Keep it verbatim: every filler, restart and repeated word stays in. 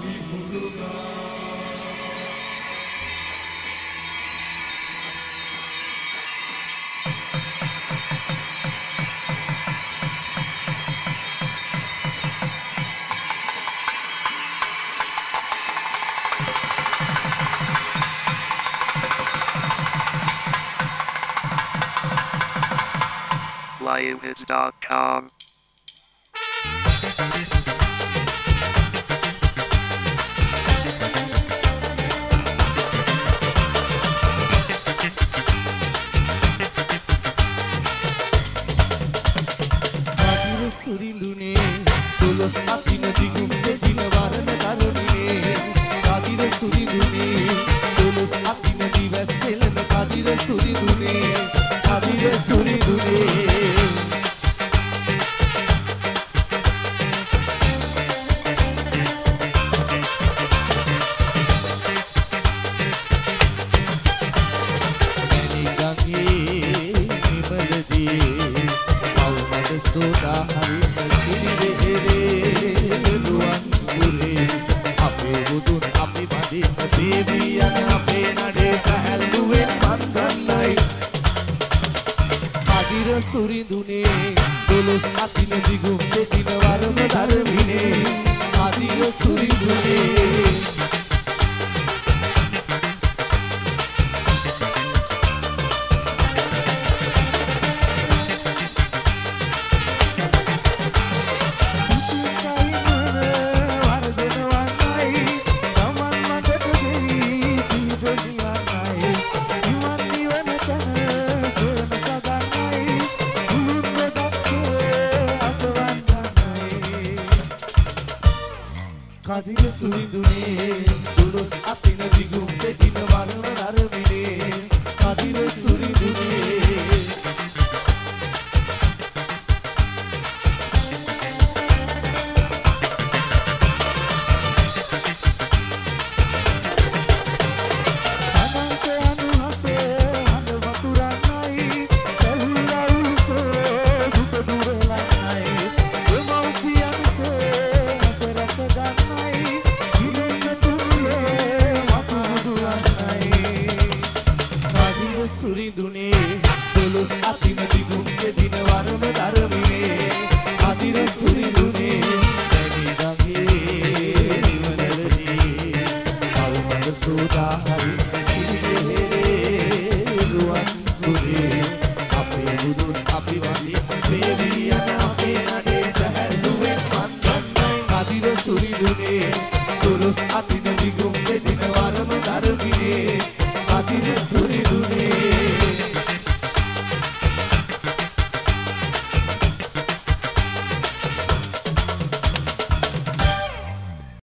lion hits dot com සුරිඳුනේ දොළොස් අතින දිගුම් දෙදින වරණ කරුණේ කදිර සුරිඳුනේ දොළොස් අතින දිවස් හෙළන කදිර සුරිඳුනේ කදිර සුරිඳුනේ සෝදා හරිම කිරිවෙහෙරේ රුවන් පුරේ අපේ බුදුන් අපි වදින දේවියන් අපේ නඩේ සැහැල්ලුවෙන් මන්දන්නයි කදිර සුරිඳුනේ දොළොස් අතින දිගුම් දෙදින වරම ධර්මිනේ කදිර සුරිඳුනේ කදිර සුරිඳුනේ දොළොස් අතින දිගුම් දෙදින වරම ධර්මිනේ කදිර සුරිඳුනේ සුරිඳුනේ දොළොස් අතින දිගුම් දෙදින වරම ධර්මිනේ කදිර සුරිඳුනේ වැඩි ගඟේ නිවනලදී කල්මද සෝදා හරිම කිරිවෙහෙරේ රුවන් පුරේ අපේ බුදුන් අපි වදින දේවියන් අපේ නඩේ සැහැල්ලුවෙන් මන්දන්නයි කදිර සුරිඳුනේ